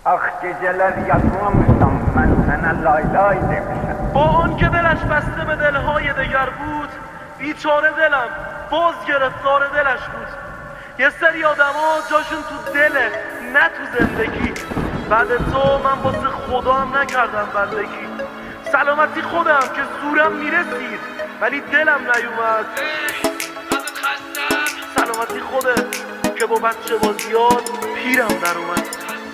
آخ geceler yatmamışsam من sana lay lay demişim. با آن که دلش بسته به دلهای دگر بود، بیچاره دلم باز گرفتار دلش بود. یه سری آدما جاشون تو دله نه تو زندگی. بعد تو من واسه خدا هم نکردم بندگی. سلامتی خودم که زورم میرسید ولی دلم نیومد. سلامتی خودت که با بچه بازیات پیرم در اومد.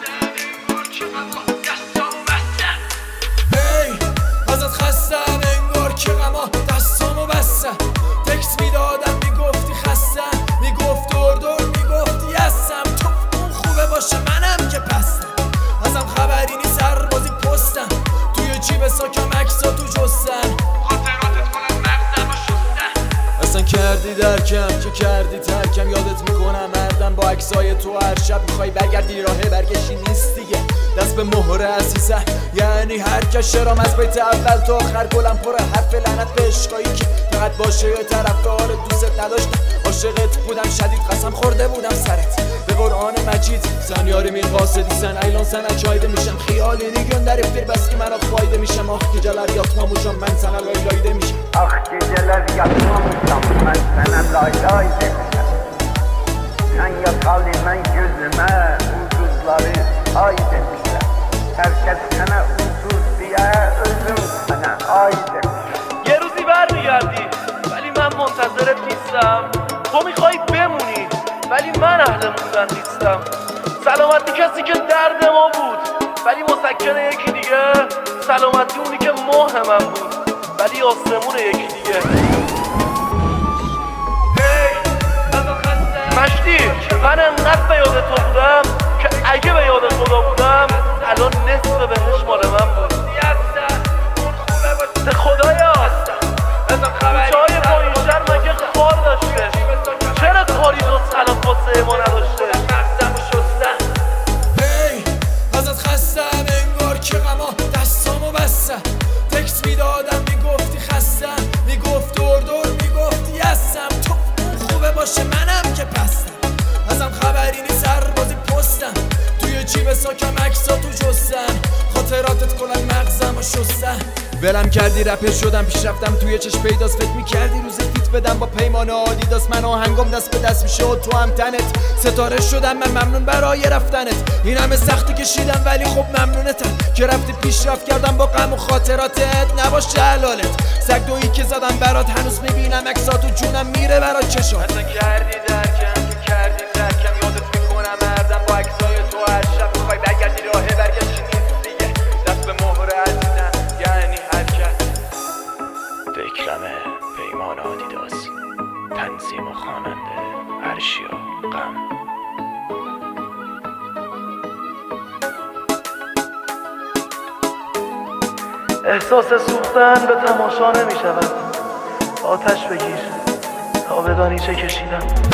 ازت خستم انگار که غما دستامو بستم. تکس میدادم میگفتی خستم، میگفت دور دور میگفتی هستم. تو اون خوبه باشه منم که پستم. ازم خبری نی سربازی پستم، توی جیب ساکم عکسا تو جستن. خاطراتت کنم مغزم و شستن. اصلا کردی درکم که کردی ترکم. یادت میکنم مردم با عکسای تو هر شب میخوای برگردی راهه برگشتی نیست دیگه. دست به مهره عزیزه یعنی هر کس شرام از بیت اول تا آخر گلم پر حرف لعنت به عشقایی که فقط باشه یه طرفدار دوست نداشتم. عاشقت بودم شدید قسم خورده بودم سرت به قرآن مجید. سن یاری مین قاصدی سن ایلان سن اچایده میشم. خیالی نیگون در افتیر بس که من خواهیده میشم. آخ geceler yatmamışam من sana lay lay demişim. آخ geceler yatmamışam ben sana lay lay demişim. Sen yatalı ben gözüme ucuzları ay demişler. Herkes sana ucuz diye özüm sana ay demişim. یه روزی برمیگردی ولی من منتظرت نیستم. تو میخوای بمونی ولی من اهل موندن نیستم. سلامتی کسی که درد ما بود ولی مسکن یکی دیگه. سلامتی اونی که ماه من بود ولی آسمون یکی دیگه. مشتی من انقدر به یاد تو بودم که اگه به یاد خدا بودم الان نصف بهش مال من بود. به خدایا کوچه‌های پایین‌شهر مگه خار داشته؟ چرا کاری جز خلاف واسه ما نداشته؟ ازت خستم انگار که غما دستامو بستم. تکس میدادم میگفتی خستم، میگفت دور دور میگفتی هستم. تو اون خوبه باشه منم که پستم. ازم خبری نی سربازی پستم، توی جیب ساکم عکسا تو جستن. خاطراتت کنن مغزم و شستن. ولم کردی رپر شدم پیش رفتم توی چشم پیداست. فکر میکردی روز فیت بدم با پیمان آدیداس. من آهنگم دست به دست میشه و تو هم تنت. ستاره شدم من ممنون برای رفتنت. این همه سختی کشیدم ولی خب ممنونتم که رفتی پیشرفت کردم با غم و خاطراتت. نباشه حلالت سگ دویی که زدم برات هنوز میبینم عکسات و جونم میره برات چشات. اصلا کردی درکم که کردی ترکم. یادت میکنم مردم با عکسای تو هر شب میخوای برگردی راهه برگشتی نیست دیگه. دست به مهره عزیزم یعنی حرکت. دکلمه پیمان آدیداس تنظیم و خواننده ارشیا غم. احساس سوختن به تماشا نمی شود. آتش بگیر تا بدانی چه کشیدم.